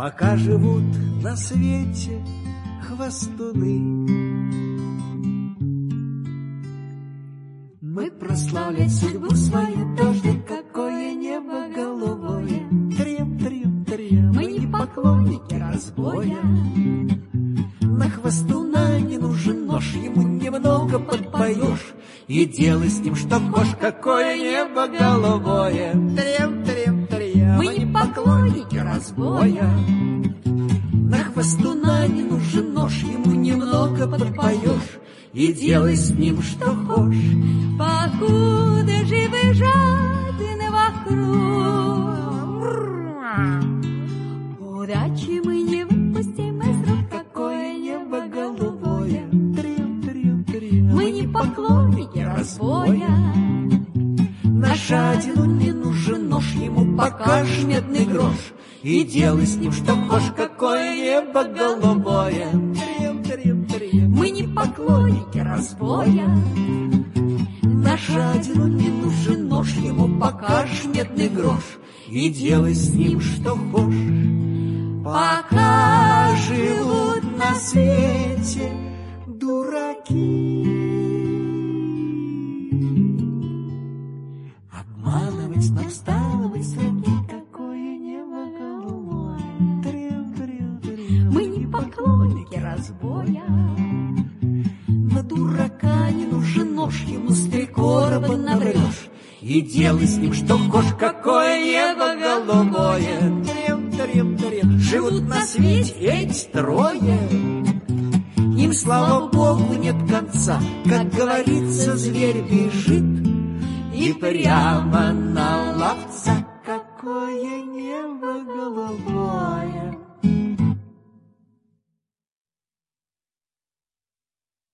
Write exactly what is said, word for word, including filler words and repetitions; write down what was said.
пока живут на свете хвастуны. Мы прославлять судьбу свою, дождик, какое небо голубое. Трем, трем, трем, мы не поклонники разбоя. На хвастуна не нужен нож, ему немного подпоешь, и делай с ним что хочешь, какое небо голубое. Трем, трем, трем, мы не поклонники разбоя. На хвастуна не нужен нож, ему немного подпоешь, и делай с ним что хочешь. Покуда живы жадны вокруг, удачи мы не выпустим из рук, какое небо голубое. Трем, трем, трем, мы не поклонники разбоя. На жадину не нужен нож, ему покажешь медный грош, и делай с ним что хочешь, какое небо голубое. Трем, трем, трем, мы не поклонники разбоя. На жадину не нужен нож, ему покажешь медный грош, и делай с ним что хочешь. Пока живут на свете дураки, обманывать нам стало быть сроки, какое небо голубое. Трем, трем, трем, мы не поклонники разбоя. На дурака не нужен нож, ему с три короба наврешь, и делай с ним что хочешь, какое небо голубое. Трем, трем, трем, живут на свете эти трое, им, слава Богу, нет конца. Как говорится, зверь бежит и прямо на ловца.